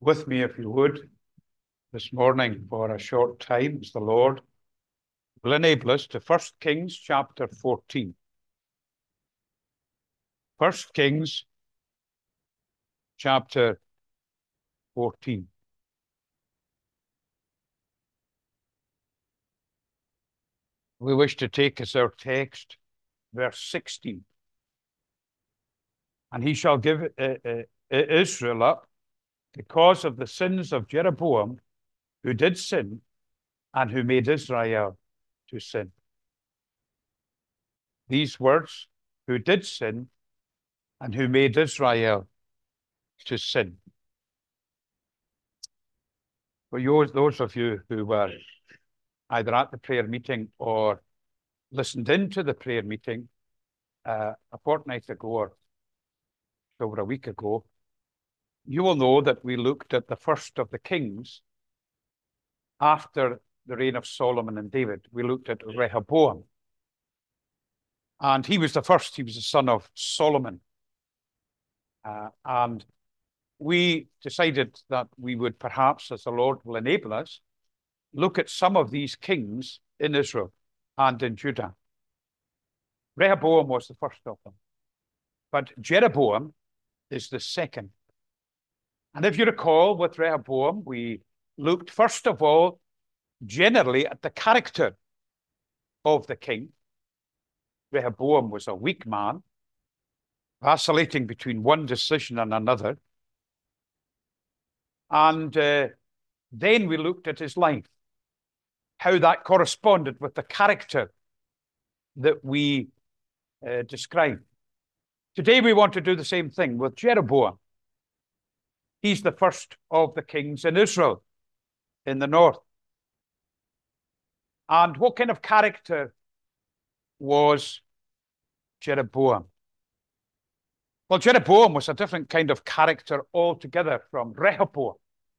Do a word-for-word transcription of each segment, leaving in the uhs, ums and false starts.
with me, if you would, this morning for a short time, as the Lord will enable us, to First Kings chapter fourteen. First Kings chapter fourteen. We wish to take as our text verse sixteen. And he shall give uh, uh, Israel up because of the sins of Jeroboam, who did sin and who made Israel to sin. These words, who did sin and who made Israel to sin. For you, those of you who were either at the prayer meeting or listened into the prayer meeting uh, a fortnight ago or over a week ago, you will know that we looked at the first of the kings after the reign of Solomon and David. We looked at Rehoboam. And he was the first. He was the son of Solomon. Uh, and we decided that we would perhaps, as the Lord will enable us, look at some of these kings in Israel and in Judah. Rehoboam was the first of them. But Jeroboam is the second. And if you recall, with Rehoboam, we looked first of all generally at the character of the king. Rehoboam was a weak man, vacillating between one decision and another. And uh, then we looked at his life, how that corresponded with the character that we uh, described. Today we want to do the same thing with Jeroboam. He's the first of the kings in Israel, in the north. And what kind of character was Jeroboam? Well, Jeroboam was a different kind of character altogether from Rehoboam.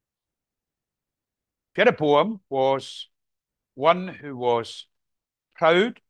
Jeroboam was one who was proud.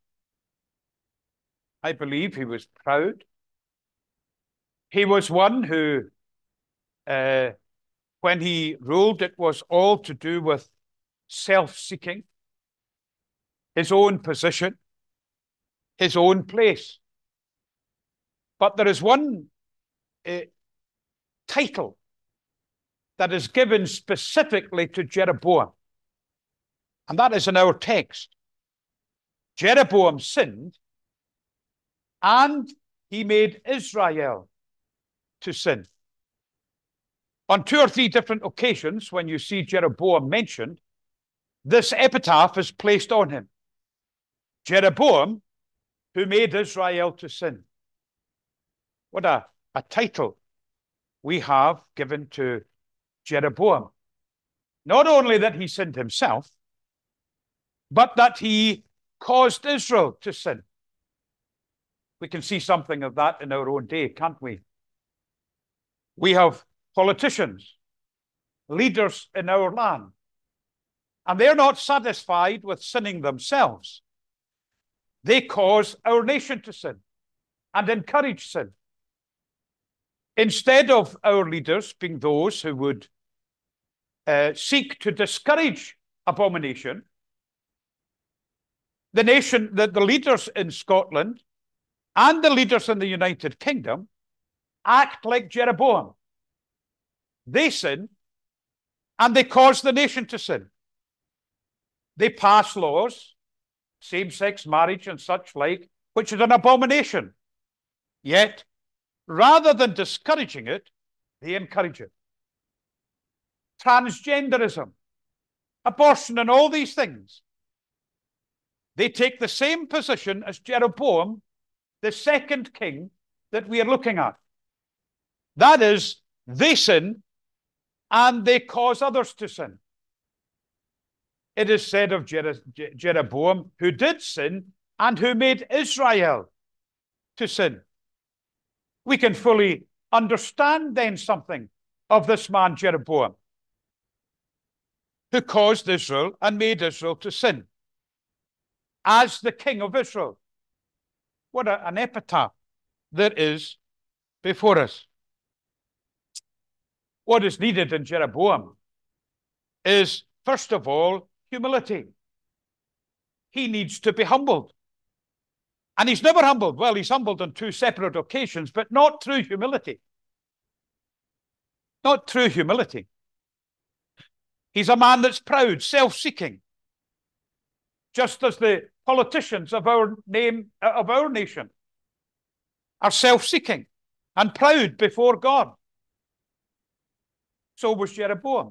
I believe he was proud. He was one who, uh, when he ruled, it was all to do with self-seeking, his own position, his own place. But there is one uh, title that is given specifically to Jeroboam, and that is in our text. Jeroboam sinned, and he made Israel to sin. On two or three different occasions, when you see Jeroboam mentioned, this epitaph is placed on him. Jeroboam, who made Israel to sin. What a, a title we have given to Jeroboam. Not only that he sinned himself, but that he caused Israel to sin. We can see something of that in our own day, can't we? We have politicians, leaders in our land, and they're not satisfied with sinning themselves. They cause our nation to sin and encourage sin. Instead of our leaders being those who would uh, seek to discourage abomination, the nation, the, the leaders in Scotland and the leaders in the United Kingdom act like Jeroboam. They sin, and they cause the nation to sin. They pass laws, same-sex marriage and such like, which is an abomination. Yet, rather than discouraging it, they encourage it. Transgenderism, abortion, and all these things. They take the same position as Jeroboam, the second king that we are looking at. That is, they sin and they cause others to sin. It is said of Jer Jeroboam, who did sin and who made Israel to sin. We can fully understand then something of this man Jeroboam, who caused Israel and made Israel to sin as the king of Israel. What a, an epitaph there is before us. What is needed in Jeroboam is, first of all, humility. He needs to be humbled. And he's never humbled. Well, he's humbled on two separate occasions, but not through humility. Not through humility. He's a man that's proud, self-seeking, just as the politicians of our name, of our nation are self-seeking and proud before God. So was Jeroboam.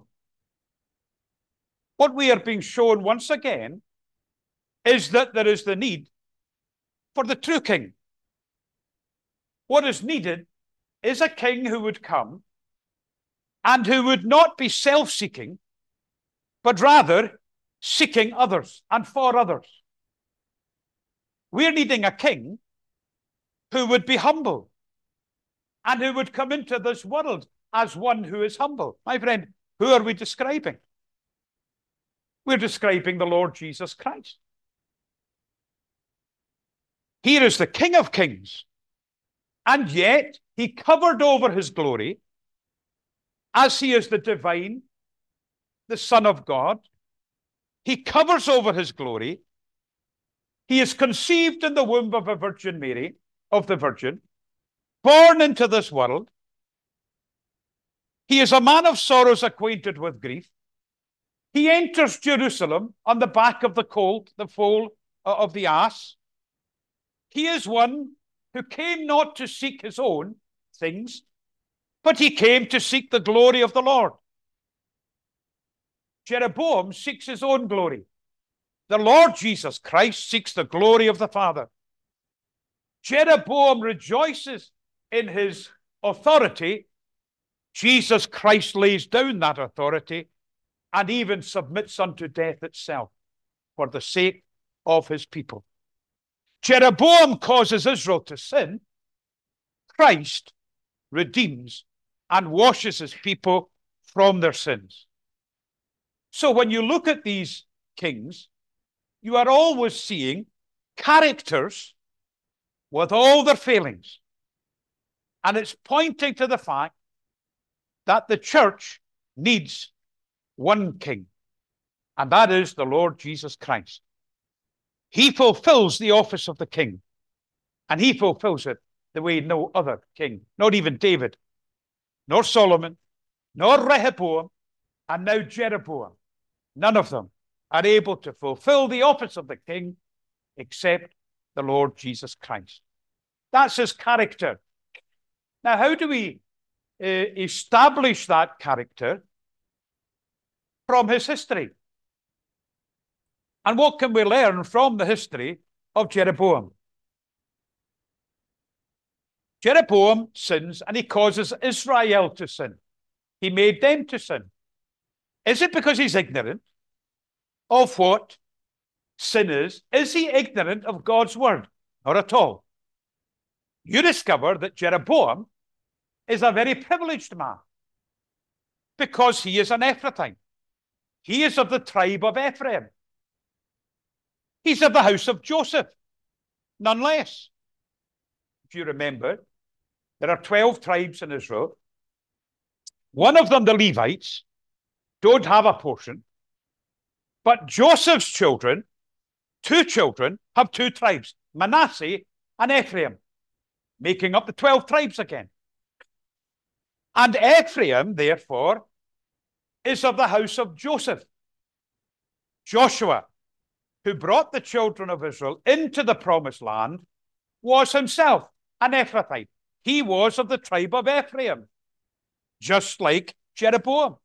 What we are being shown once again is that there is the need for the true king. What is needed is a king who would come and who would not be self-seeking, but rather seeking others and for others. We're needing a king who would be humble and who would come into this world as one who is humble. My friend, who are we describing? We're describing the Lord Jesus Christ. Here is the King of Kings, and yet he covered over his glory as he is the divine, the Son of God. He covers over his glory. He is conceived in the womb of a Virgin Mary, of the Virgin, born into this world. He is a man of sorrows, acquainted with grief. He enters Jerusalem on the back of the colt, the foal of the ass. He is one who came not to seek his own things, but he came to seek the glory of the Lord. Jeroboam seeks his own glory. The Lord Jesus Christ seeks the glory of the Father. Jeroboam rejoices in his authority. Jesus Christ lays down that authority and even submits unto death itself for the sake of his people. Jeroboam causes Israel to sin. Christ redeems and washes his people from their sins. So when you look at these kings, you are always seeing characters with all their failings. And it's pointing to the fact that the church needs one king, and that is the Lord Jesus Christ. He fulfills the office of the king, and he fulfills it the way no other king, not even David, nor Solomon, nor Rehoboam, and now Jeroboam, none of them are able to fulfill the office of the king except the Lord Jesus Christ. That's his character. Now, how do we uh, establish that character? From his history. And what can we learn from the history of Jeroboam? Jeroboam sins and he causes Israel to sin. He made them to sin. Is it because he's ignorant of what sin is? Is he ignorant of God's word? Not at all. You discover that Jeroboam is a very privileged man because he is an Ephrathite. He is of the tribe of Ephraim. He's of the house of Joseph, none less. If you remember, there are twelve tribes in Israel. One of them, the Levites, don't have a portion. But Joseph's children, two children, have two tribes, Manasseh and Ephraim, making up the twelve tribes again. And Ephraim, therefore, is of the house of Joseph. Joshua, who brought the children of Israel into the promised land, was himself an Ephrathite. He was of the tribe of Ephraim, just like Jeroboam.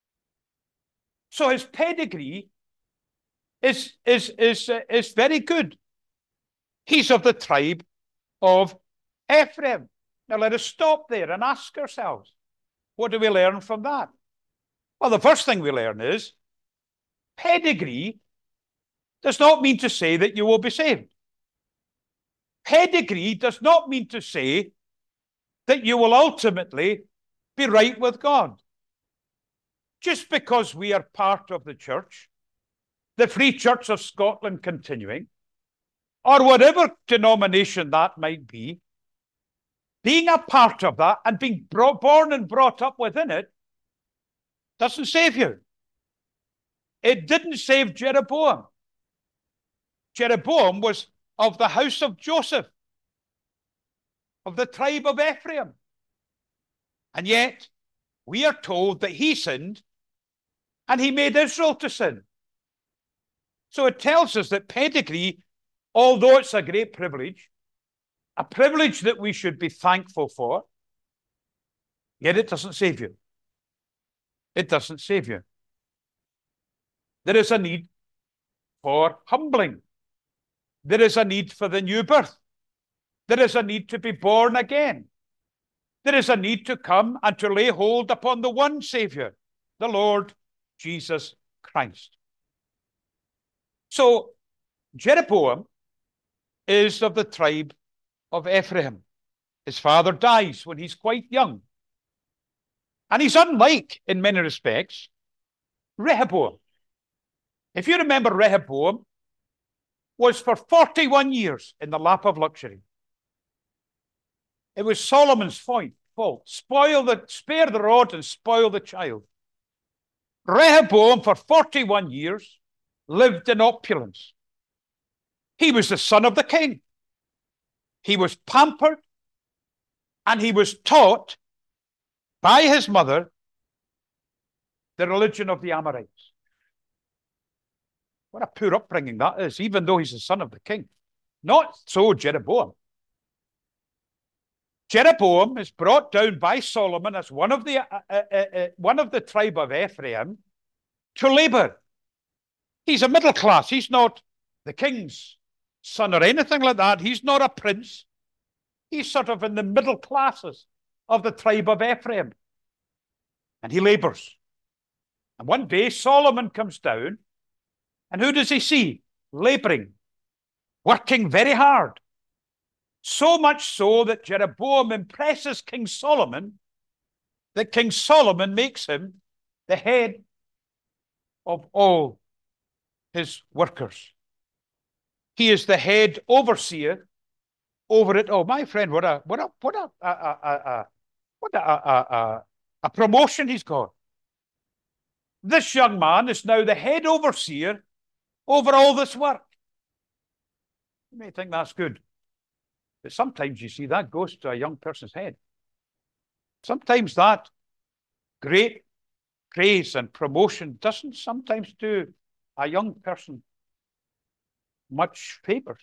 So his pedigree is, is, is, uh, is very good. He's of the tribe of Ephraim. Now let us stop there and ask ourselves, what do we learn from that? Well, the first thing we learn is pedigree does not mean to say that you will be saved. Pedigree does not mean to say that you will ultimately be right with God. Just because we are part of the church, the Free Church of Scotland continuing, or whatever denomination that might be, being a part of that and being brought, born and brought up within it Doesn't save you. It didn't save Jeroboam. Jeroboam was of the house of Joseph, of the tribe of Ephraim. And yet, we are told that he sinned and he made Israel to sin. So it tells us that pedigree, although it's a great privilege, a privilege that we should be thankful for, yet it doesn't save you. It doesn't save you. There is a need for humbling. There is a need for the new birth. There is a need to be born again. There is a need to come and to lay hold upon the one Savior, the Lord Jesus Christ. So Jeroboam is of the tribe of Ephraim. His father dies when he's quite young. And he's unlike, in many respects, Rehoboam. If you remember, Rehoboam was for forty-one years in the lap of luxury. It was Solomon's fault. Spoil the, spare the rod and spoil the child. Rehoboam, for forty-one years, lived in opulence. He was the son of the king. He was pampered, and he was taught by his mother the religion of the Amorites. What a poor upbringing that is, even though he's the son of the king. Not so Jeroboam. Jeroboam is brought down by Solomon as one of the uh, uh, uh, one of the tribe of Ephraim to labor. He's a middle class. He's not the king's son or anything like that. He's not a prince. He's sort of in the middle classes of the tribe of Ephraim. And he labors. And one day Solomon comes down, and who does he see? Laboring, working very hard. So much so that Jeroboam impresses King Solomon, that King Solomon makes him the head of all his workers. He is the head overseer over it. Oh, my friend, what a what a what a a a, a what a, a, a, a promotion he's got. This young man is now the head overseer over all this work. You may think that's good, but sometimes you see that goes to a young person's head. Sometimes that great praise and promotion doesn't sometimes do a young person much favors.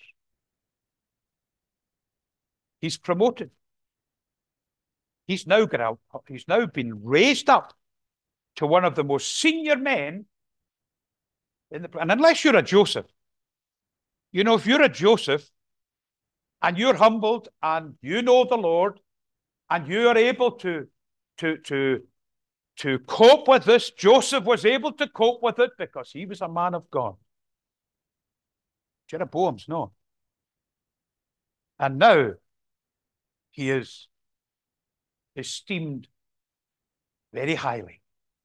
He's promoted. He's now got out, he's now been raised up to one of the most senior men in the, and unless you're a Joseph, you know, if you're a Joseph and you're humbled and you know the Lord and you are able to to to to cope with this, Joseph was able to cope with it because he was a man of God. Jeroboam's not. And now he is esteemed very highly.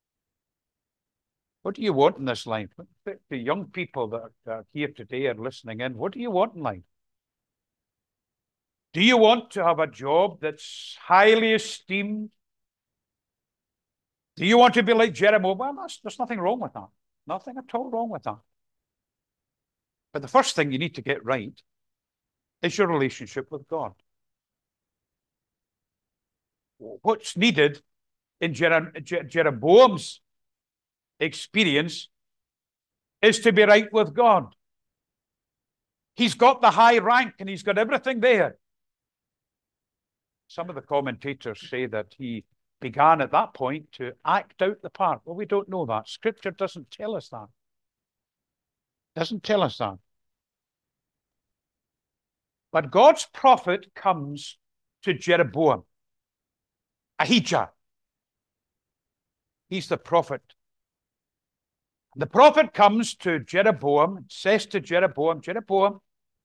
What do you want in this life? The young people that are here today are listening in. What do you want in life? Do you want to have a job that's highly esteemed? Do you want to be like Jeroboam? Well, that's, there's nothing wrong with that. Nothing at all wrong with that. But the first thing you need to get right is your relationship with God. What's needed in Jer Jer Jeroboam's experience is to be right with God. He's got the high rank and he's got everything there. Some of the commentators say that he began at that point to act out the part. Well, we don't know that. Scripture doesn't tell us that. Doesn't tell us that. But God's prophet comes to Jeroboam. Ahijah. He's the prophet. The prophet comes to Jeroboam and says to Jeroboam, Jeroboam,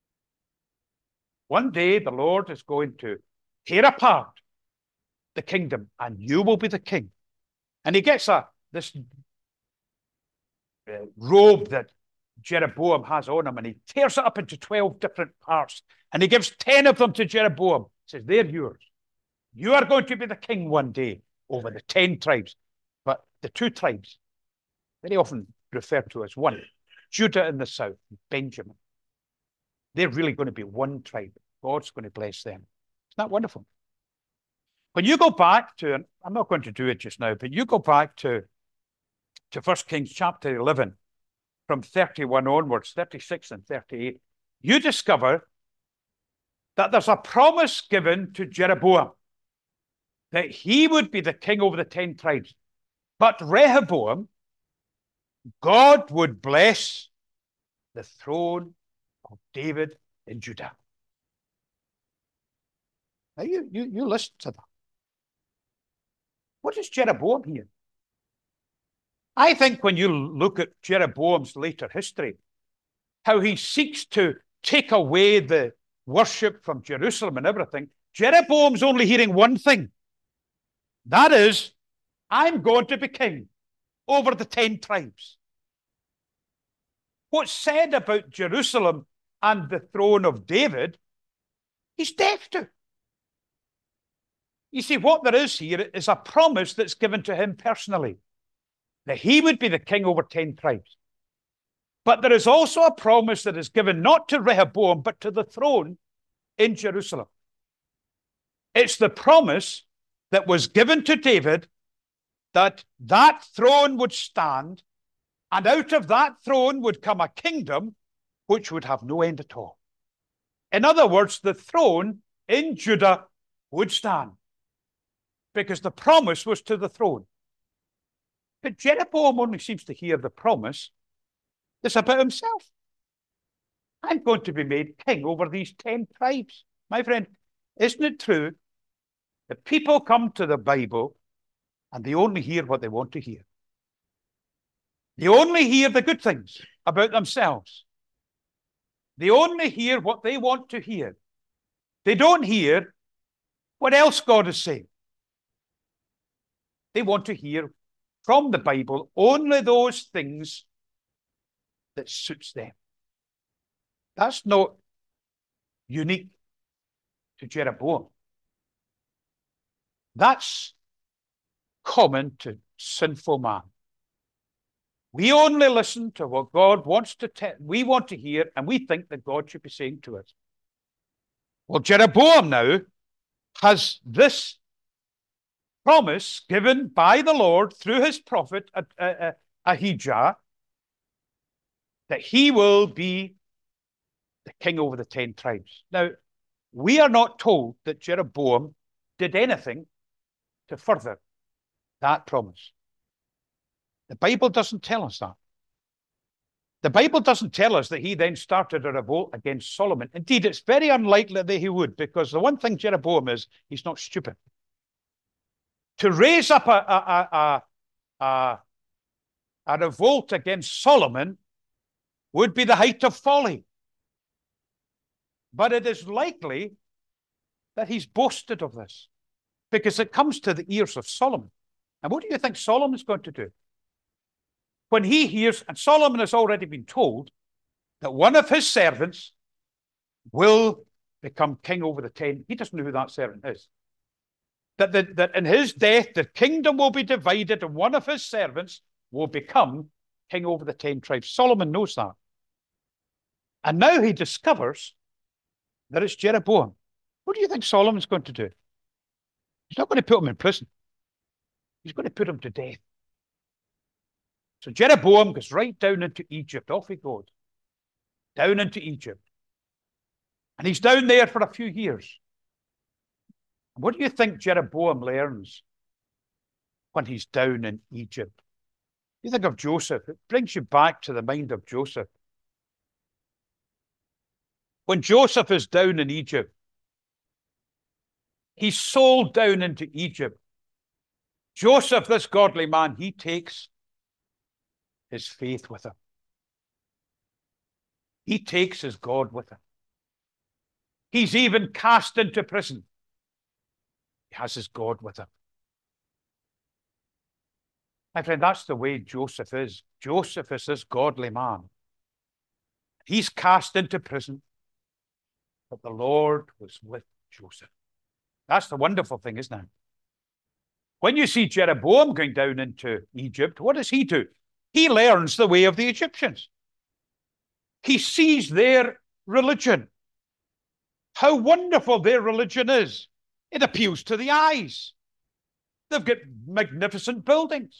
one day the Lord is going to tear apart the kingdom and you will be the king. And he gets a this uh, robe that Jeroboam has on him and he tears it up into twelve different parts and he gives ten of them to Jeroboam. He says, they're yours. You are going to be the king one day over the ten tribes. But the two tribes, very often referred to as one, Judah in the south, Benjamin. They're really going to be one tribe. God's going to bless them. Isn't that wonderful? When you go back to, and I'm not going to do it just now, but you go back to, to First Kings chapter eleven, from thirty-one onwards, thirty-six and thirty-eight, you discover that there's a promise given to Jeroboam that he would be the king over the ten tribes. But Rehoboam, God would bless the throne of David in Judah. Now you, you, you listen to that. What is Jeroboam here? I think when you look at Jeroboam's later history, how he seeks to take away the worship from Jerusalem and everything, Jeroboam's only hearing one thing. That is, I'm going to be king over the ten tribes. What's said about Jerusalem and the throne of David, he's deaf to. You see, what there is here is a promise that's given to him personally, that he would be the king over ten tribes. But there is also a promise that is given not to Rehoboam, but to the throne in Jerusalem. It's the promise that was given to David that that throne would stand, and out of that throne would come a kingdom which would have no end at all. In other words, the throne in Judah would stand, because the promise was to the throne. But Jeroboam only seems to hear the promise that's about himself. I'm going to be made king over these ten tribes. My friend, isn't it true that people come to the Bible and they only hear what they want to hear? They only hear the good things about themselves. They only hear what they want to hear. They don't hear what else God is saying. They want to hear from the Bible only those things that suits them. That's not unique to Jeroboam. That's common to sinful man. We only listen to what God wants to tell, we want to hear, and we think that God should be saying to us. Well, Jeroboam now has this promise given by the Lord through his prophet Ahijah that he will be the king over the ten tribes. Now, we are not told that Jeroboam did anything to further that promise. The Bible doesn't tell us that. The Bible doesn't tell us that he then started a revolt against Solomon. Indeed, it's very unlikely that he would, because the one thing Jeroboam is, he's not stupid. To raise up a, a, a, a, a revolt against Solomon would be the height of folly. But it is likely that he's boasted of this, because it comes to the ears of Solomon. And what do you think Solomon's going to do? When he hears, and Solomon has already been told, that one of his servants will become king over the ten. He doesn't know who that servant is. That, the, that in his death, the kingdom will be divided, and one of his servants will become king over the ten tribes. Solomon knows that. And now he discovers that it's Jeroboam. What do you think Solomon's going to do? He's not going to put him in prison. He's going to put him to death. So Jeroboam goes right down into Egypt. Off he goes. Down into Egypt. And he's down there for a few years. What do you think Jeroboam learns when he's down in Egypt? You think of Joseph. It brings you back to the mind of Joseph. When Joseph is down in Egypt, he's sold down into Egypt. Joseph, this godly man, he takes his faith with him. He takes his God with him. He's even cast into prison. He has his God with him. My friend, that's the way Joseph is. Joseph is this godly man. He's cast into prison, but the Lord was with Joseph. That's the wonderful thing, isn't it? When you see Jeroboam going down into Egypt, what does he do? He learns the way of the Egyptians. He sees their religion, how wonderful their religion is. It appeals to the eyes. They've got magnificent buildings.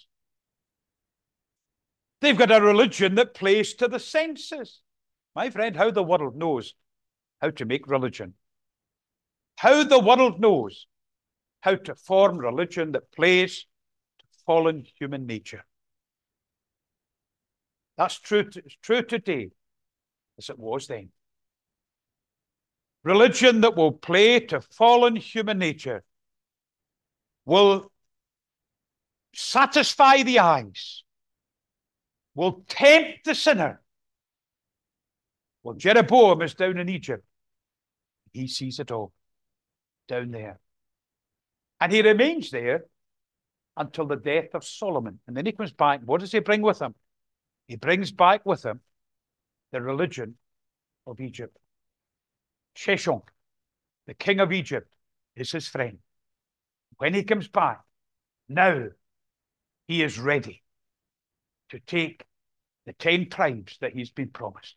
They've got a religion that plays to the senses. My friend, how the world knows how to make religion. How the world knows how to form religion that plays to fallen human nature. That's true, to, true today as it was then. Religion that will play to fallen human nature will satisfy the eyes, will tempt the sinner. Well, Jeroboam is down in Egypt. He sees it all down there. And he remains there until the death of Solomon. And then he comes back. What does he bring with him? He brings back with him the religion of Egypt. Sheshonk, the king of Egypt, is his friend. When he comes back, now he is ready to take the ten tribes that he's been promised.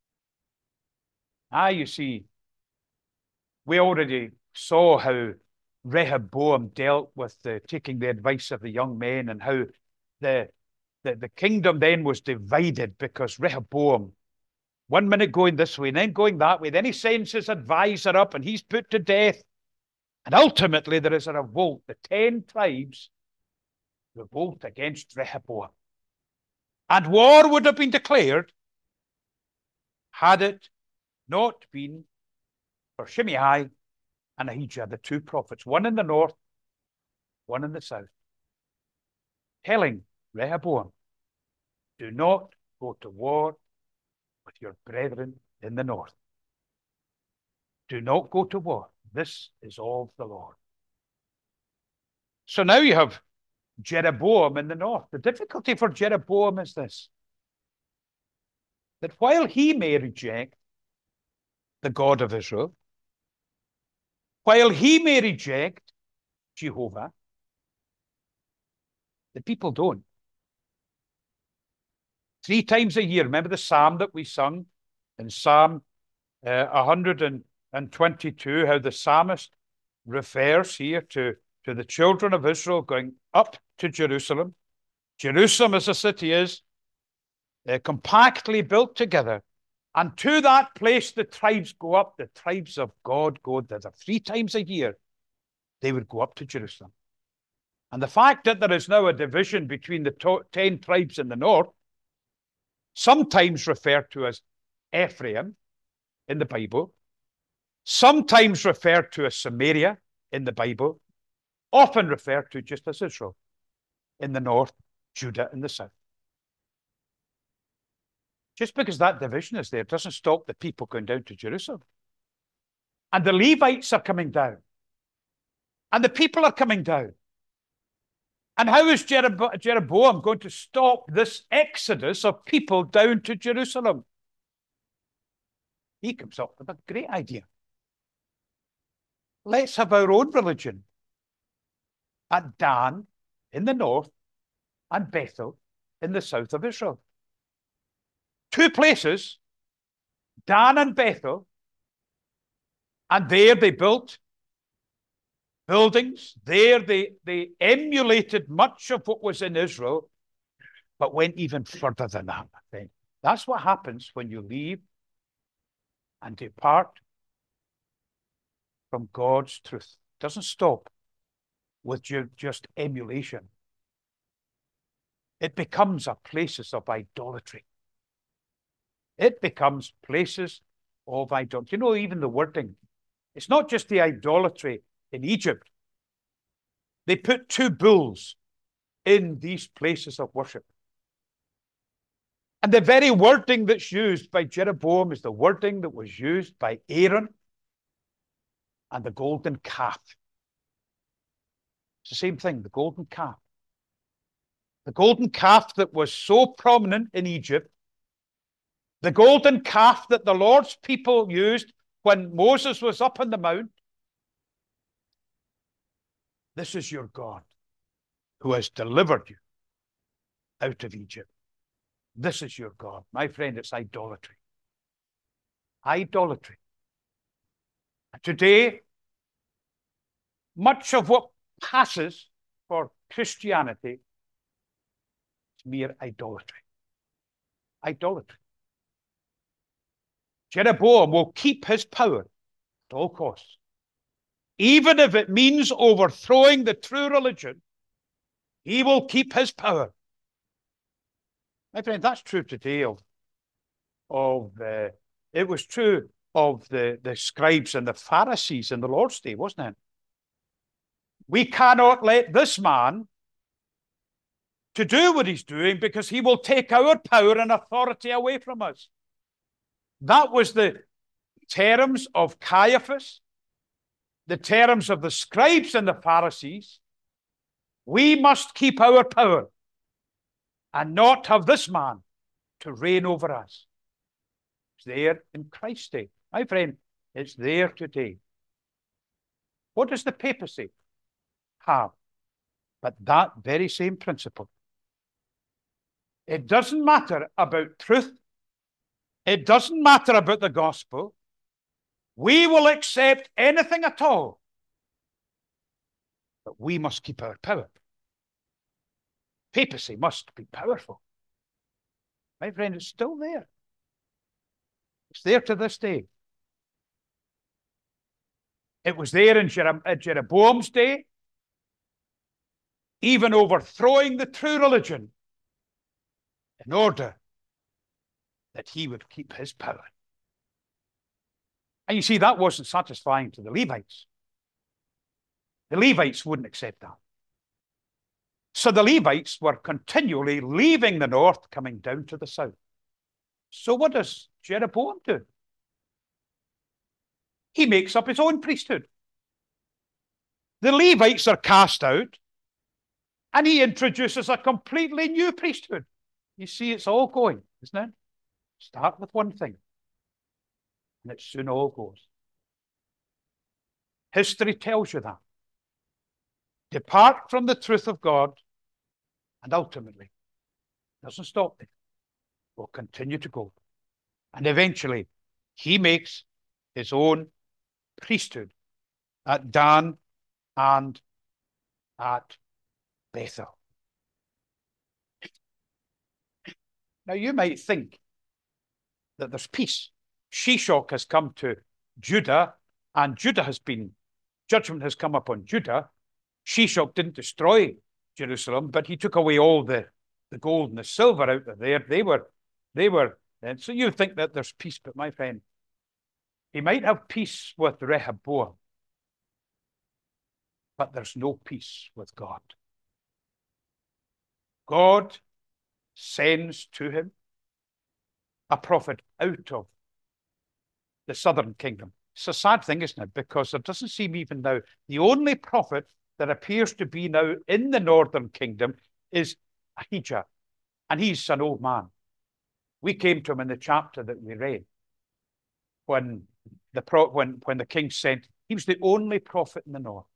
Ah, you see, we already saw how Rehoboam dealt with the, taking the advice of the young men, and how the, the, the kingdom then was divided because Rehoboam, one minute going this way and then going that way, then he sends his advisor up and he's put to death. And ultimately there is a revolt. The ten tribes revolt against Rehoboam. And war would have been declared had it not been for Shimei and Ahijah, the two prophets, one in the north, one in the south, telling Rehoboam, do not go to war with your brethren in the north. Do not go to war. This is of the Lord. So now you have Jeroboam in the north. The difficulty for Jeroboam is this, that while he may reject the God of Israel, while he may reject Jehovah, the people don't. Three times a year, remember the psalm that we sung in Psalm uh, one hundred twenty-two, how the psalmist refers here to, to the children of Israel going up to Jerusalem. Jerusalem as a city is uh, compactly built together. And to that place the tribes go up. The tribes of God go thither. Three times a year they would go up to Jerusalem. And the fact that there is now a division between the to- ten tribes in the north, sometimes referred to as Ephraim in the Bible, sometimes referred to as Samaria in the Bible, often referred to just as Israel in the north, Judah in the south. Just because that division is there doesn't stop the people going down to Jerusalem. And the Levites are coming down. And the people are coming down. And how is Jerobo- Jeroboam going to stop this exodus of people down to Jerusalem? He comes up with a great idea. Let's have our own religion at Dan in the north and Bethel in the south of Israel. Two places, Dan and Bethel, and there they built buildings. There they, they emulated much of what was in Israel, but went even further than that, I think. That's what happens when you leave and depart from God's truth. It doesn't stop with just emulation. It becomes a places of idolatry. It becomes places of idolatry. You know, even the wording, it's not just the idolatry in Egypt. They put two bulls in these places of worship. And the very wording that's used by Jeroboam is the wording that was used by Aaron and the golden calf. It's the same thing, the golden calf. The golden calf that was so prominent in Egypt, the golden calf that the Lord's people used when Moses was up on the mount. This is your God. who has delivered you out of Egypt. This is your God. My friend, it's idolatry. Idolatry. Today, much of what passes for Christianity is mere idolatry. Idolatry. Jeroboam will keep his power at all costs. Even if it means overthrowing the true religion, he will keep his power. My friend, that's true today of, of uh, it was true of the, the scribes and the Pharisees in the Lord's day, wasn't it? We cannot let this man to do what he's doing because he will take our power and authority away from us. That was the terms of Caiaphas, the terms of the scribes and the Pharisees. We must keep our power and not have this man to reign over us. It's there in Christ's day. My friend, it's there today. What does the papacy have? But that very same principle. It doesn't matter about truth. It doesn't matter about the gospel. We will accept anything at all. But we must keep our power. Papacy must be powerful. My friend, it's still there. It's there to this day. It was there in Jeroboam's day, even overthrowing the true religion in order that he would keep his power. And you see, that wasn't satisfying to the Levites. The Levites wouldn't accept that. So the Levites were continually leaving the north, coming down to the south. So what does Jeroboam do? He makes up his own priesthood. The Levites are cast out, and he introduces a completely new priesthood. You see, it's all going, isn't it? Start with one thing, and it soon all goes. History tells you that. Depart from the truth of God, and ultimately, it doesn't stop there. Will continue to go. And eventually, he makes his own priesthood at Dan and at Bethel. Now, you might think that there's peace. Shishak has come to Judah, and Judah has been, judgment has come upon Judah. Shishak didn't destroy Jerusalem, but he took away all the, the gold and the silver out of there. They were, they were, and so you think that there's peace, but my friend, he might have peace with Rehoboam, but there's no peace with God. God sends to him a prophet out of the southern kingdom. It's a sad thing, isn't it? Because there doesn't seem even now, the only prophet that appears to be now in the northern kingdom is Ahijah, and he's an old man. We came to him in the chapter that we read when the pro when when the king sent. He was the only prophet in the north.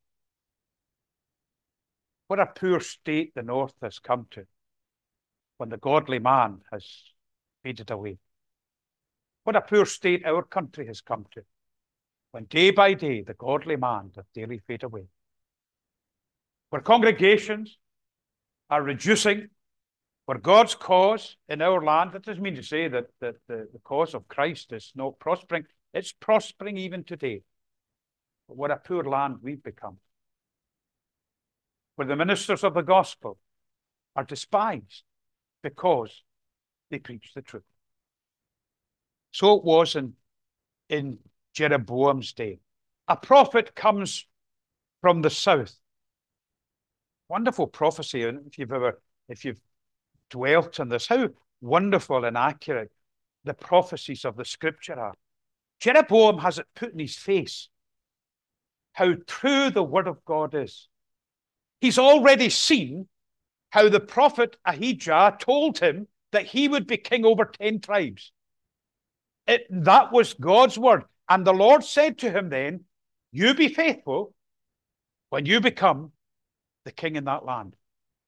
What a poor state the north has come to when the godly man has faded away. What a poor state our country has come to when day by day the godly man doth daily fade away. Where congregations are reducing, where God's cause in our land, that doesn't mean to say that, that the, the cause of Christ is not prospering. It's prospering even today. But what a poor land we've become. Where the ministers of the gospel are despised because they preach the truth. So it was in, in Jeroboam's day. A prophet comes from the south. Wonderful prophecy, and if you've ever, if you've dwelt on this, how wonderful and accurate the prophecies of the scripture are. Jeroboam has it put in his face how true the word of God is. He's already seen how the prophet Ahijah told him that he would be king over ten tribes. It, that was God's word. And the Lord said to him then, you be faithful when you become the king in that land.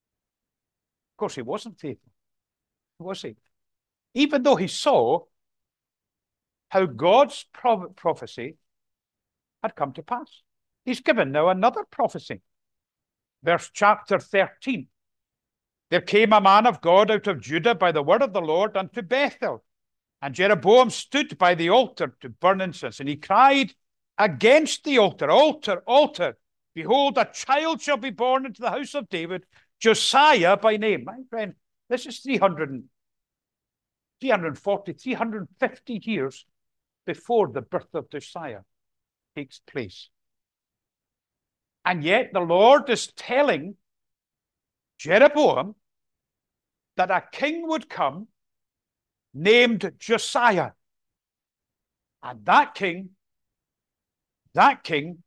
course, he wasn't faithful, was he? Even though he saw how God's prophecy had come to pass. He's given now another prophecy. Verse chapter thirteen. There came a man of God out of Judah by the word of the Lord unto Bethel. And Jeroboam stood by the altar to burn incense. And he cried against the altar, altar, altar. Behold, a child shall be born into the house of David, Josiah by name. My friend, this is three hundred, three hundred forty, three hundred fifty years before the birth of Josiah takes place. And yet the Lord is telling Jeroboam that a king would come named Josiah. And that king, that king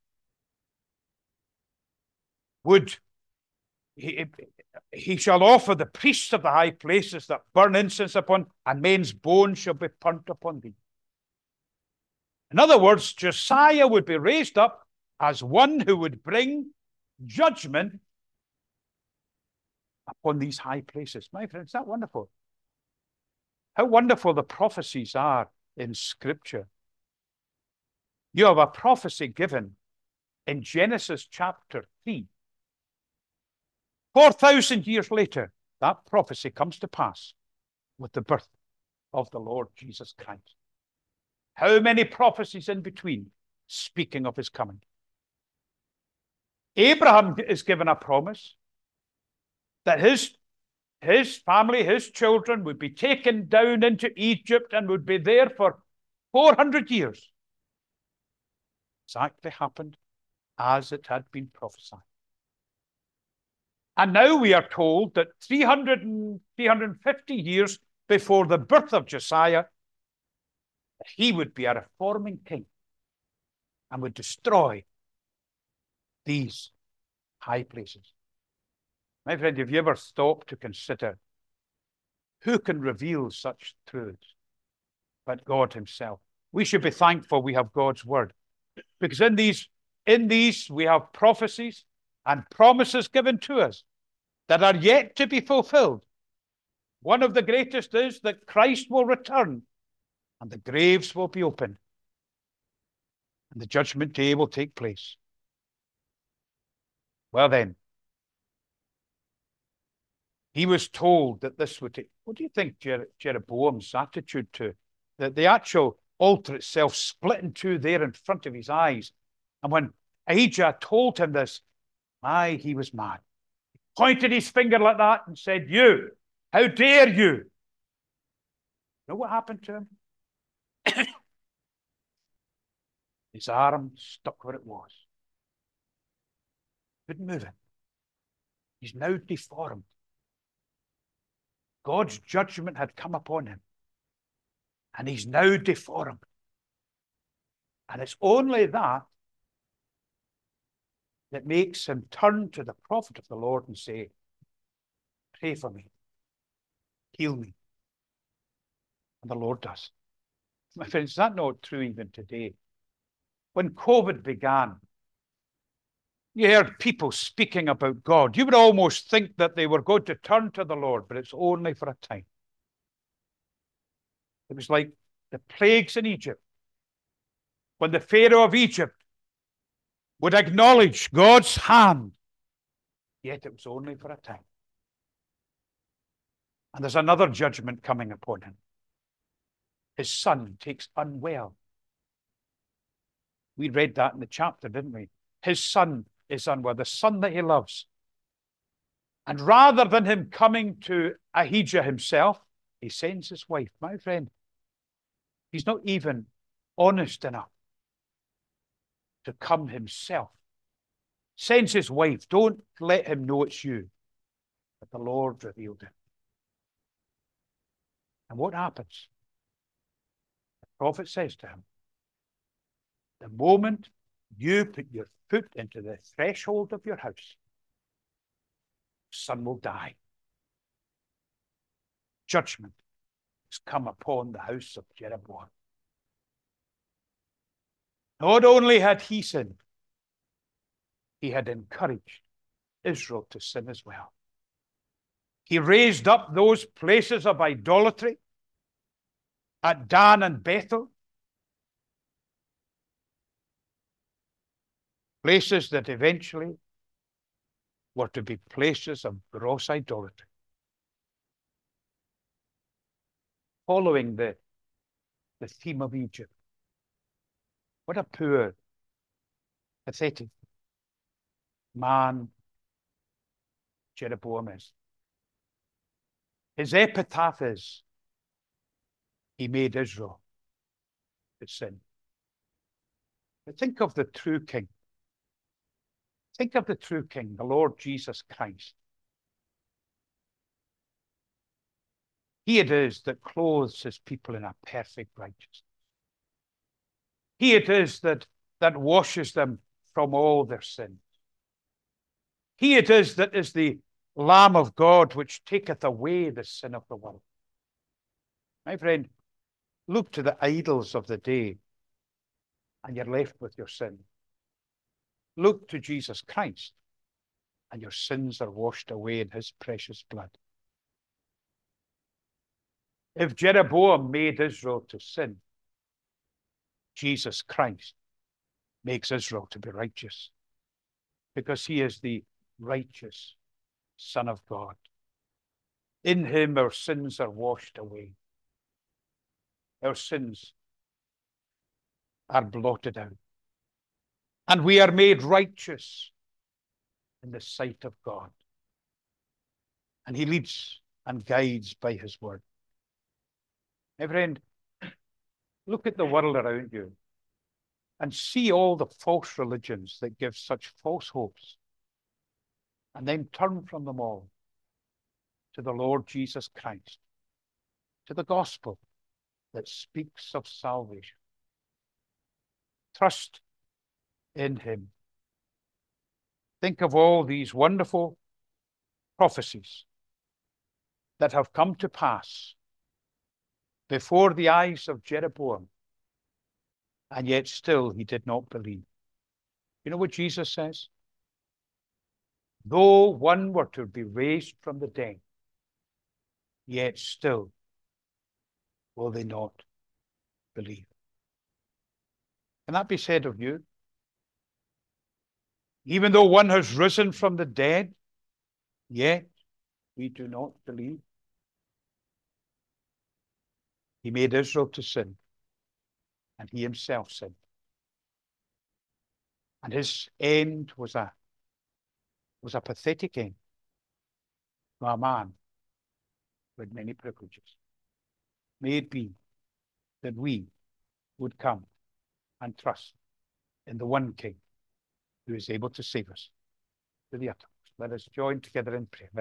would, he, he shall offer the priests of the high places that burn incense upon, and men's bones shall be burnt upon thee. In other words, Josiah would be raised up as one who would bring judgment upon these high places. My friends, isn't that wonderful? How wonderful the prophecies are in Scripture. You have a prophecy given in Genesis chapter three. four thousand years later, that prophecy comes to pass with the birth of the Lord Jesus Christ. How many prophecies in between speaking of his coming? Abraham is given a promise that his, his family, his children would be taken down into Egypt and would be there for four hundred years. Exactly happened as it had been prophesied. And now we are told that three hundred and three hundred fifty years before the birth of Josiah, he would be a reforming king and would destroy these high places. My friend, have you ever stopped to consider who can reveal such truths but God himself? We should be thankful we have God's word, because in these, in these we have prophecies and promises given to us that are yet to be fulfilled. One of the greatest is that Christ will return and the graves will be opened and the judgment day will take place. Well then, he was told that this would take. What do you think Jer Jeroboam's attitude to the, the actual altar itself split in two there in front of his eyes? And when Ahijah told him this, aye, he was mad. He pointed his finger like that and said, "You, how dare you?" You know what happened to him? His arm stuck where it was. Couldn't move it. He's now deformed. God's judgment had come upon him, and he's now deformed. And it's only that that makes him turn to the prophet of the Lord and say, "Pray for me. Heal me." And the Lord does. My friends, is that not true even today? When COVID began, you heard people speaking about God. You would almost think that they were going to turn to the Lord, but it's only for a time. It was like the plagues in Egypt, when the Pharaoh of Egypt would acknowledge God's hand, yet it was only for a time. And there's another judgment coming upon him. His son takes unwell. We read that in the chapter, didn't we? His son is unwell, the son that he loves. And rather than him coming to Ahijah himself, he sends his wife. My friend, he's not even honest enough to come himself. Sends his wife. Don't let him know it's you. But the Lord revealed it. And what happens? The prophet says to him, the moment you put your foot into the threshold of your house, son will die. Judgment has come upon the house of Jeroboam. Not only had he sinned, he had encouraged Israel to sin as well. He raised up those places of idolatry at Dan and Bethel, places that eventually were to be places of gross idolatry. Following the, the theme of Egypt. What a poor, pathetic man Jeroboam is. His epitaph is, he made Israel to sin. But think of the true king. Think of the true king, the Lord Jesus Christ. He it is that clothes his people in a perfect righteousness. He it is that, that washes them from all their sins. He it is that is the Lamb of God, which taketh away the sin of the world. My friend, look to the idols of the day, and you're left with your sin. Look to Jesus Christ, and your sins are washed away in his precious blood. If Jeroboam made Israel to sin, Jesus Christ makes Israel to be righteous, because he is the righteous Son of God. In him our sins are washed away. Our sins are blotted out. And we are made righteous in the sight of God. And he leads and guides by his word. My friend, look at the world around you and see all the false religions that give such false hopes, and then turn from them all to the Lord Jesus Christ, to the gospel that speaks of salvation. Trust in him. Think of all these wonderful prophecies that have come to pass before the eyes of Jeroboam, and yet still he did not believe. You know what Jesus says? Though one were to be raised from the dead, yet still will they not believe. Can that be said of you? Even though one has risen from the dead, yet we do not believe. He made Israel to sin, and he himself sinned. And his end was a, was a pathetic end to a man with many privileges. May it be that we would come and trust in the one King who is able to save us to the uttermost. Let us join together in prayer.